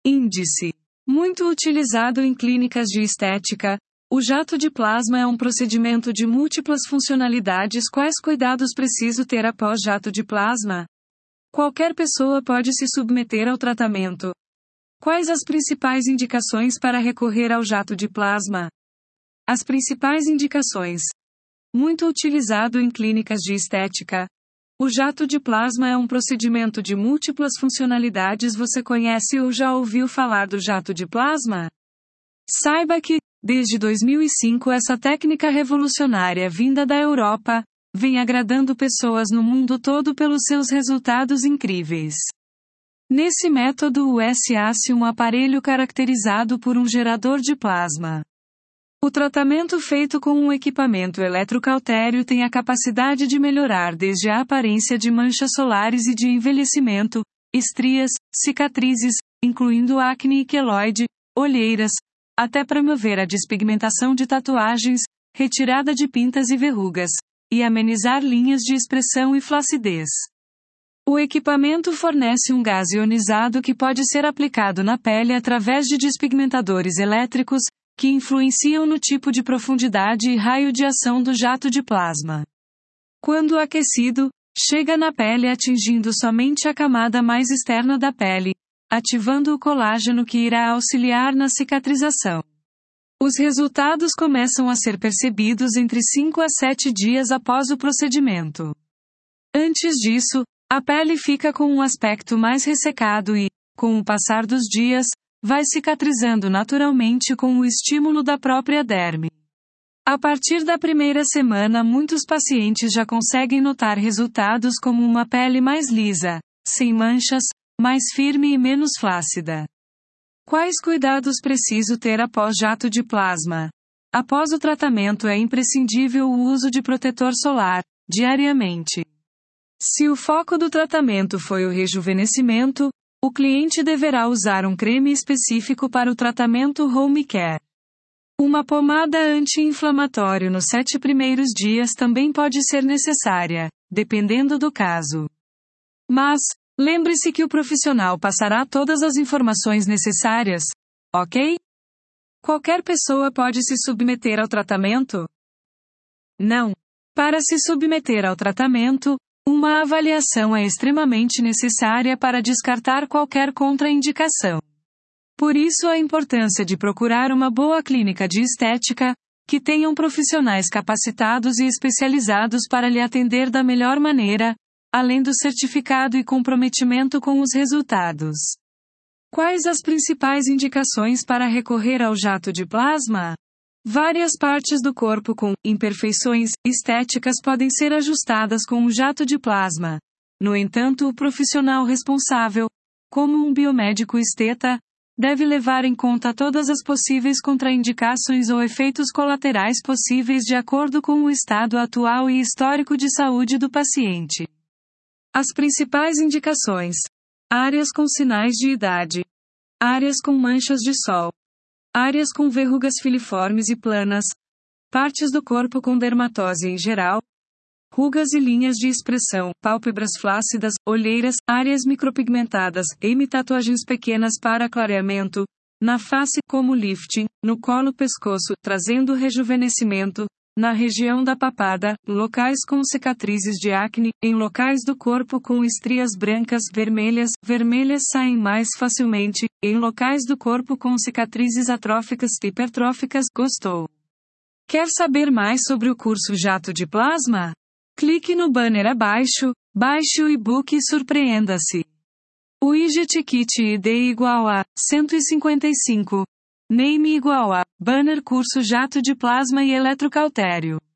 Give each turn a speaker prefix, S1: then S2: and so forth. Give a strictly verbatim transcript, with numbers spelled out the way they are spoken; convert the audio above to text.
S1: Índice. Muito utilizado em clínicas de estética, o jato de plasma é um procedimento de múltiplas funcionalidades. Quais cuidados preciso ter após jato de plasma? Qualquer pessoa pode se submeter ao tratamento. Quais as principais indicações para recorrer ao jato de plasma? As principais indicações. Muito utilizado em clínicas de estética. O jato de plasma é um procedimento de múltiplas funcionalidades. Você conhece ou já ouviu falar do jato de plasma? Saiba que, desde dois mil e cinco, essa técnica revolucionária vinda da Europa vem agradando pessoas no mundo todo pelos seus resultados incríveis. Nesse método, usa-se um aparelho caracterizado por um gerador de plasma. O tratamento feito com um equipamento eletrocautério tem a capacidade de melhorar desde a aparência de manchas solares e de envelhecimento, estrias, cicatrizes, incluindo acne e queloide, olheiras, até promover a despigmentação de tatuagens, retirada de pintas e verrugas, e amenizar linhas de expressão e flacidez. O equipamento fornece um gás ionizado que pode ser aplicado na pele através de despigmentadores elétricos, que influenciam no tipo de profundidade e raio de ação do jato de plasma. Quando aquecido, chega na pele atingindo somente a camada mais externa da pele, ativando o colágeno que irá auxiliar na cicatrização. Os resultados começam a ser percebidos entre cinco a sete dias após o procedimento. Antes disso, a pele fica com um aspecto mais ressecado e, com o passar dos dias, vai cicatrizando naturalmente com o estímulo da própria derme. A partir da primeira semana, muitos pacientes já conseguem notar resultados como uma pele mais lisa, sem manchas, mais firme e menos flácida. Quais cuidados preciso ter após jato de plasma? Após o tratamento é imprescindível o uso de protetor solar, diariamente. Se o foco do tratamento foi o rejuvenescimento, o cliente deverá usar um creme específico para o tratamento home care. Uma pomada anti-inflamatório nos sete primeiros dias também pode ser necessária, dependendo do caso. Mas, lembre-se que o profissional passará todas as informações necessárias, ok? Qualquer pessoa pode se submeter ao tratamento? Não. Para se submeter ao tratamento, uma avaliação é extremamente necessária para descartar qualquer contraindicação. Por isso a importância de procurar uma boa clínica de estética, que tenham profissionais capacitados e especializados para lhe atender da melhor maneira, além do certificado e comprometimento com os resultados. Quais as principais indicações para recorrer ao jato de plasma? Várias partes do corpo com imperfeições estéticas podem ser ajustadas com um jato de plasma. No entanto, o profissional responsável, como um biomédico esteta, deve levar em conta todas as possíveis contraindicações ou efeitos colaterais possíveis de acordo com o estado atual e histórico de saúde do paciente. As principais indicações: áreas com sinais de idade, áreas com manchas de sol, áreas com verrugas filiformes e planas, partes do corpo com dermatose em geral, rugas e linhas de expressão, pálpebras flácidas, olheiras, áreas micropigmentadas, hemi-tatuagens pequenas para clareamento, na face, como lifting, no colo pescoço, trazendo rejuvenescimento, na região da papada, locais com cicatrizes de acne, em locais do corpo com estrias brancas, vermelhas, vermelhas saem mais facilmente, em locais do corpo com cicatrizes atróficas e hipertróficas. Gostou? Quer saber mais sobre o curso Jato de Plasma? Clique no banner abaixo, baixe o e-book e surpreenda-se. O Widget Kit I D igual a cento e cinquenta e cinco. Name igual a banner curso Jato de Plasma e Eletrocautério.